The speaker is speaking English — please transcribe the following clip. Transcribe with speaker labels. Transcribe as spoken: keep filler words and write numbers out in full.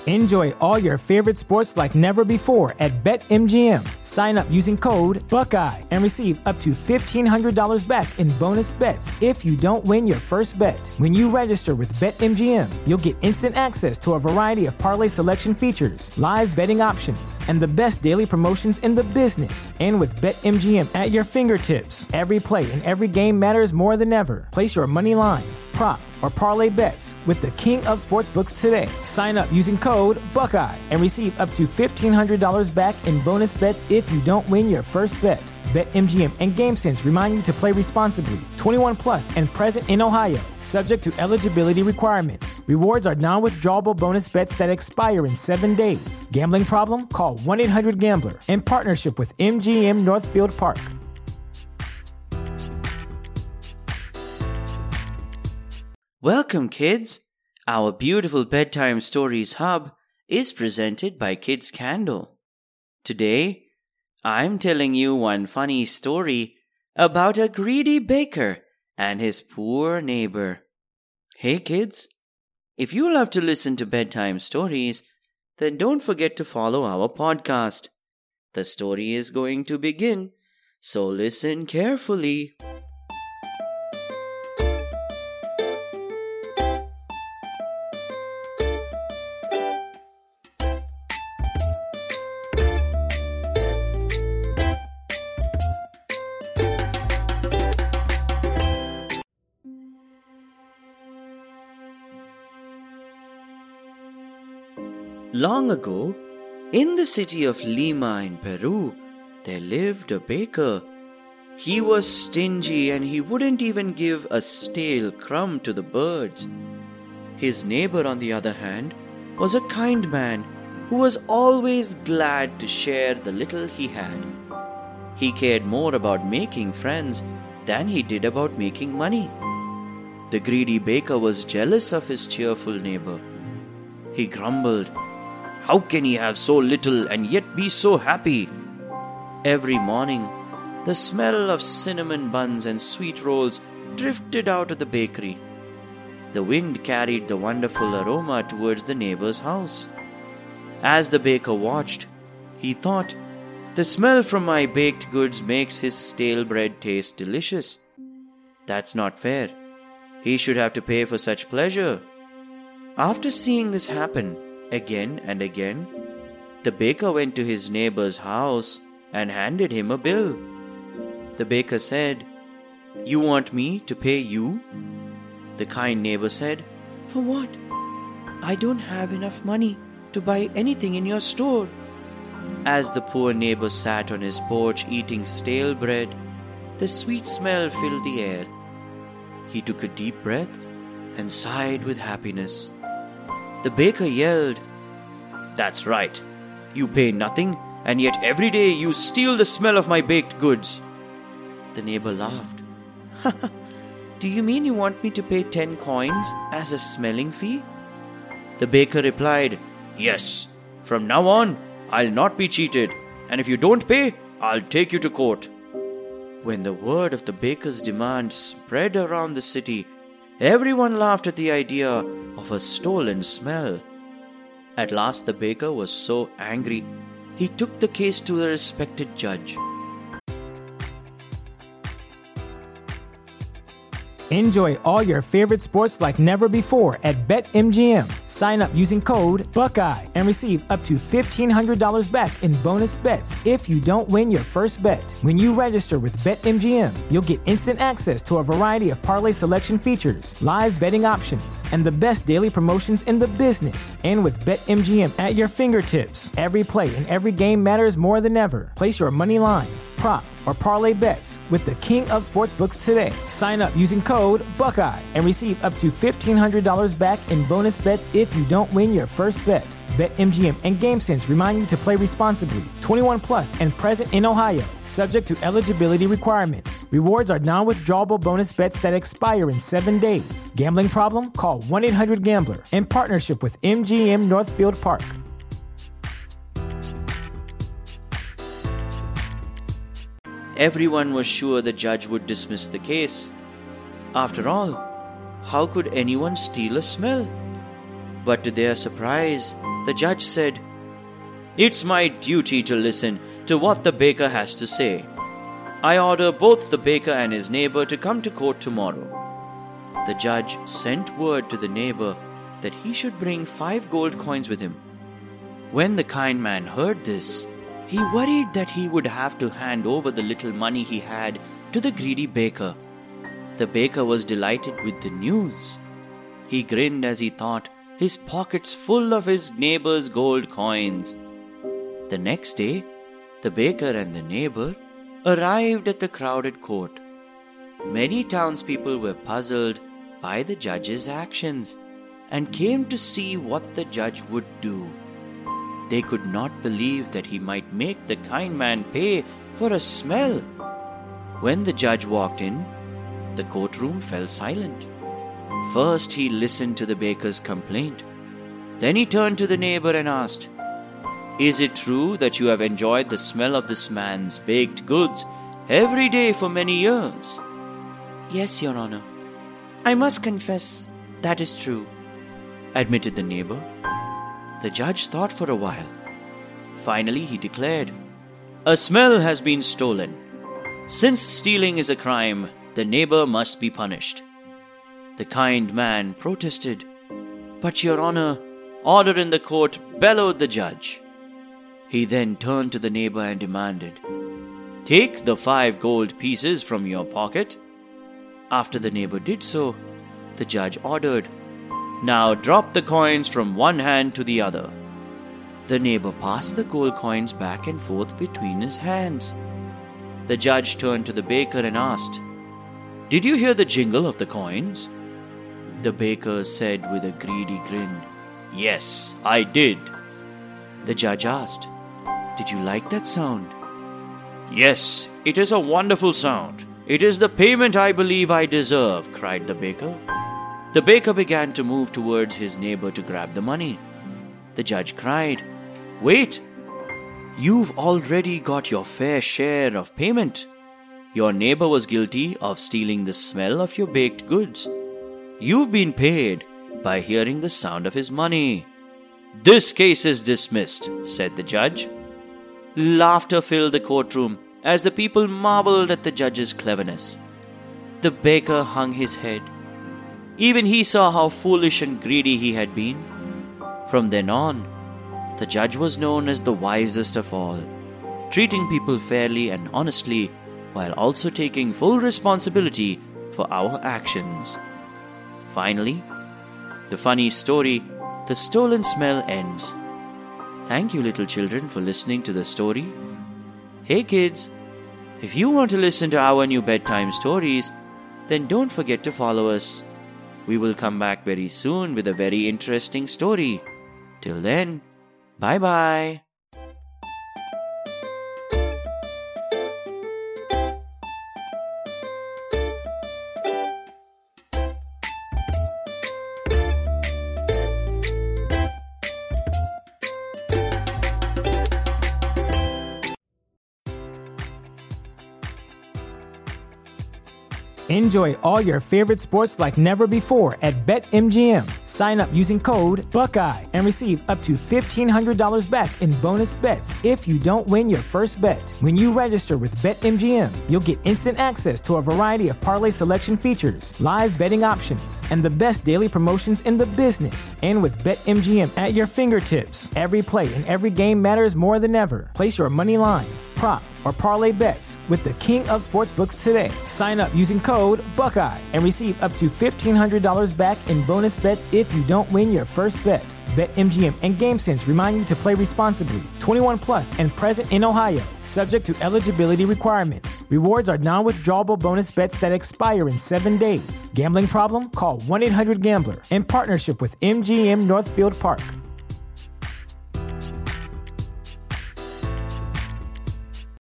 Speaker 1: Enjoy all your favorite sports like never before at BetMGM. Sign up using code Buckeye and receive up to fifteen hundred dollars back in bonus bets if you don't win your first bet. When you register with BetMGM, you'll get instant access to a variety of parlay selection features, live betting options, and the best daily promotions in the business. And with BetMGM at your fingertips, every play and every game matters more than ever. Place your money line, prop, or parlay bets with the king of sportsbooks today. Sign up using code Buckeye and receive up to fifteen hundred dollars back in bonus bets if you don't win your first bet. BetMGM and GameSense remind you to play responsibly. twenty-one plus and present in Ohio, subject to eligibility requirements. Rewards are non-withdrawable bonus bets that expire in seven days. Gambling problem? Call one eight hundred gambler in partnership with M G M Northfield Park.
Speaker 2: Welcome, kids! Our beautiful Bedtime Stories Hub is presented by Kids Candle. Today, I'm telling you one funny story about a greedy baker and his poor neighbor. Hey, kids! If you love to listen to bedtime stories, then don't forget to follow our podcast. The story is going to begin, so listen carefully. Long ago, in the city of Lima in Peru, there lived a baker. He was stingy and he wouldn't even give a stale crumb to the birds. His neighbor, on the other hand, was a kind man who was always glad to share the little he had. He cared more about making friends than he did about making money. The greedy baker was jealous of his cheerful neighbor. He grumbled, "How can he have so little and yet be so happy?" Every morning, the smell of cinnamon buns and sweet rolls drifted out of the bakery. The wind carried the wonderful aroma towards the neighbor's house. As the baker watched, he thought, "The smell from my baked goods makes his stale bread taste delicious. That's not fair. He should have to pay for such pleasure." After seeing this happen again and again, the baker went to his neighbor's house and handed him a bill. The baker said, "You want me to pay you?" The kind neighbor said, "For what? I don't have enough money to buy anything in your store." As the poor neighbor sat on his porch eating stale bread, the sweet smell filled the air. He took a deep breath and sighed with happiness. The baker yelled, "That's right. You pay nothing, and yet every day you steal the smell of my baked goods." The neighbor laughed. "Do you mean you want me to pay ten coins as a smelling fee?" The baker replied, "Yes. From now on, I'll not be cheated, and if you don't pay, I'll take you to court." When the word of the baker's demand spread around the city, everyone laughed at the idea of a stolen smell. At last the baker was so angry, he took the case to a respected judge.
Speaker 1: Enjoy all your favorite sports like never before at BetMGM. Sign up using code Buckeye and receive up to fifteen hundred dollars back in bonus bets if you don't win your first bet. When you register with BetMGM, you'll get instant access to a variety of parlay selection features, live betting options, and the best daily promotions in the business. And with BetMGM at your fingertips, every play and every game matters more than ever. Place your money line, prop, or parlay bets with the king of sportsbooks today. Sign up using code Buckeye and receive up to fifteen hundred dollars back in bonus bets if you don't win your first bet. BetMGM and GameSense remind you to play responsibly. twenty-one plus and present in Ohio, subject to eligibility requirements. Rewards are non-withdrawable bonus bets that expire in seven days. Gambling problem? Call one eight hundred gambler in partnership with M G M Northfield Park.
Speaker 2: Everyone was sure the judge would dismiss the case. After all, how could anyone steal a smell? But to their surprise, the judge said, "It's my duty to listen to what the baker has to say. I order both the baker and his neighbor to come to court tomorrow." The judge sent word to the neighbor that he should bring five gold coins with him. When the kind man heard this, he worried that he would have to hand over the little money he had to the greedy baker. The baker was delighted with the news. He grinned as he thought, his pockets full of his neighbor's gold coins. The next day, the baker and the neighbor arrived at the crowded court. Many townspeople were puzzled by the judge's actions and came to see what the judge would do. They could not believe that he might make the kind man pay for a smell. When the judge walked in, the courtroom fell silent. First, he listened to the baker's complaint. Then he turned to the neighbor and asked, "Is it true that you have enjoyed the smell of this man's baked goods every day for many years?" "Yes, Your Honor. I must confess that is true," admitted the neighbor. The judge thought for a while. Finally, he declared, "A smell has been stolen. Since stealing is a crime, the neighbor must be punished." The kind man protested, "But, Your Honor," order in the court bellowed the judge. He then turned to the neighbor and demanded, "Take the five gold pieces from your pocket." After the neighbor did so, the judge ordered, "Now drop the coins from one hand to the other." The neighbor passed the gold coins back and forth between his hands. The judge turned to the baker and asked, "Did you hear the jingle of the coins?" The baker said with a greedy grin, "Yes, I did." The judge asked, "Did you like that sound?" "Yes, it is a wonderful sound. It is the payment I believe I deserve," cried the baker. The baker began to move towards his neighbor to grab the money. The judge cried, "Wait! You've already got your fair share of payment. Your neighbor was guilty of stealing the smell of your baked goods. You've been paid by hearing the sound of his money." "This case is dismissed," said the judge. Laughter filled the courtroom as the people marveled at the judge's cleverness. The baker hung his head. Even he saw how foolish and greedy he had been. From then on, the judge was known as the wisest of all, treating people fairly and honestly while also taking full responsibility for our actions. Finally, the funny story, The Stolen Smell, ends. Thank you, little children, for listening to the story. Hey kids, if you want to listen to our new bedtime stories, then don't forget to follow us. We will come back very soon with a very interesting story. Till then, bye-bye.
Speaker 1: Enjoy all your favorite sports like never before at BetMGM. Sign up using code Buckeye and receive up to fifteen hundred dollars back in bonus bets if you don't win your first bet. When you register with BetMGM, you'll get instant access to a variety of parlay selection features, live betting options, and the best daily promotions in the business. And with BetMGM at your fingertips, every play and every game matters more than ever. Place your money line, prop, or parlay bets with the king of sportsbooks today. Sign up using code Buckeye and receive up to fifteen hundred dollars back in bonus bets if you don't win your first bet. BetMGM and GameSense remind you to play responsibly. twenty-one plus and present in Ohio, subject to eligibility requirements. Rewards are non-withdrawable bonus bets that expire in seven days. Gambling problem? Call one eight hundred gambler in partnership with M G M Northfield Park.